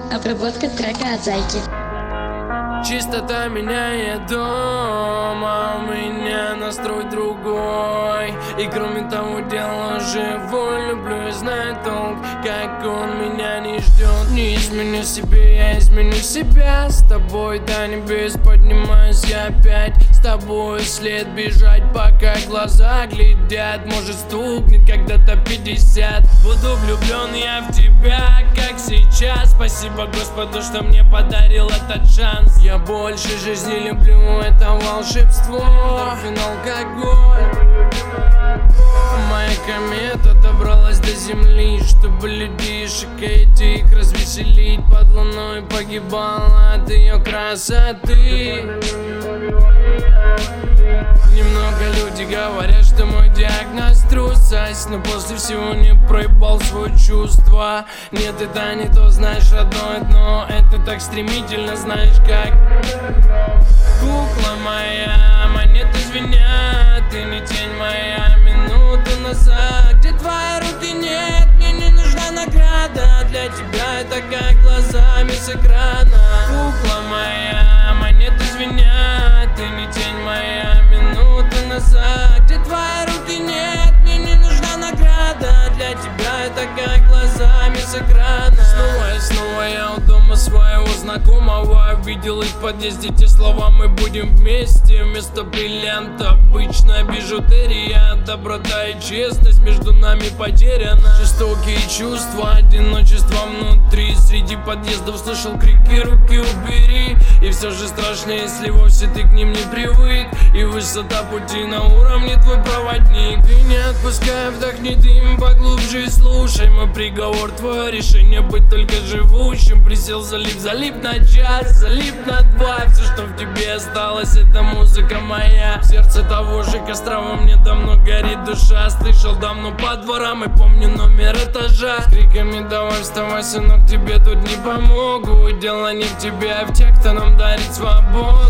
Обработка трека от Зайки. Чистота меняет дом, а у меня настрой другой. И кроме того дела живой, люблю и знаю толк, как он меня не ждет. Не изменю себе, я изменю себя. С тобой до небес поднимаюсь я опять. С тобой след бежать, пока глаза глядят. Может стукнет когда-то 50. Буду влюблен я в тебя, как сейчас. Спасибо Господу, что мне подарил этот шанс. Я больше жизни люблю, это волшебство. Финал алкоголь. Моя комета добралась до земли, чтобы людишек этих развеселить. Под луной погибала от ее красоты. Немного люди говорят, что мой диагноз трусость, но после всего не проебал свои чувства. Нет, это не то, знаешь, родное дно. Это так стремительно, знаешь как. Кукла моя, монеты звенят. Ты не тень моя, минута назад. Где твои руки, нет, мне не нужна награда. Для тебя это как глазами с экрана. Кукла моя, монеты звенят. Ты не тень моя, минута назад. Где твои руки, нет, мне не нужна награда. Для тебя это как глазами с экрана. Снова и снова я у дома своего знакомого. Видел их в подъезде те слова: мы будем вместе. Вместо бриллианта обычная бижутерия. Доброта и честность между нами потеряна. Жестокие чувства, одиночество внутри. Среди подъездов слышал крики: руки убери. И все же страшно, если вовсе ты к ним не привык. И высота пути на уровне твой проводник. И не отпускай, вдохни дым поглубже и слушай мой приговор. Твое решение быть только живущим. Присел, залип на час, залип на два. Все, что в тебе осталось, это музыка моя. В сердце того же костра во мне давно горит душа. Слышал давно по дворам и помню номер этажа. С криками: давай вставай, сынок, тебе тут не помогут. Дело не в тебе, а в тех, кто нам дарит свободу.